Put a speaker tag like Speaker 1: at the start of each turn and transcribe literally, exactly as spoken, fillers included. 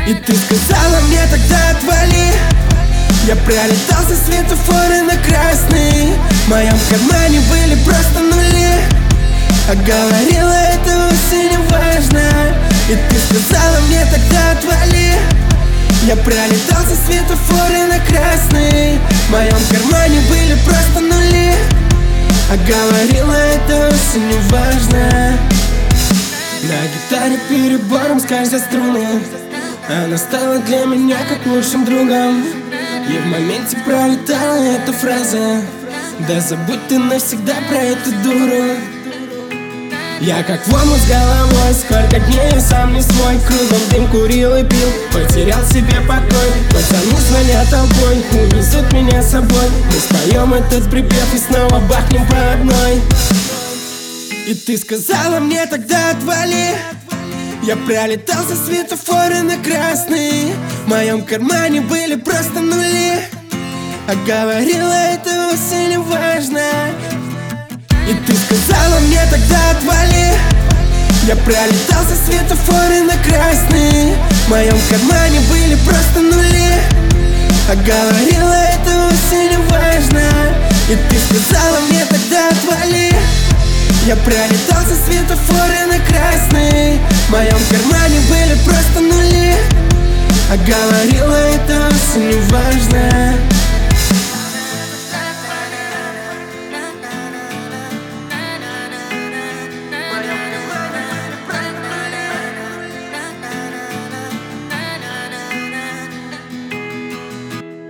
Speaker 1: И ты сказала мне тогда отвали. Я пролетал со светофора на красный. В моем кармане были просто нули. А говорила, это вовсе не важно. И ты сказала мне тогда отвали. Я пролетал со светофора на красный. В моем кармане были просто нули. А говорила, это вовсе не важно. На гитаре перебором скользят струны. Она стала для меня как лучшим другом. И в моменте пролетала эта фраза: да забудь ты навсегда про эту дуру. Я как в омут с головой, сколько дней я сам не свой. Кругом дым курил и пил, потерял себе покой. Пацаны звонят толпой, увезут меня с собой. Мы споем этот припев и снова бахнем по одной. И ты сказала мне тогда отвали. Я пролетал со светофора на красный. В моем кармане были просто нули. А говорила, это вовсе не важно. И ты сказала мне тогда отвали. Я пролетал со светофора на красный. В моем кармане были просто нули. А говорила, это вовсе не важно. И ты сказала мне тогда отвали. Я пролетал со светофора на красный. В моем кармане были просто нули. А говорила, это вовсе не важно.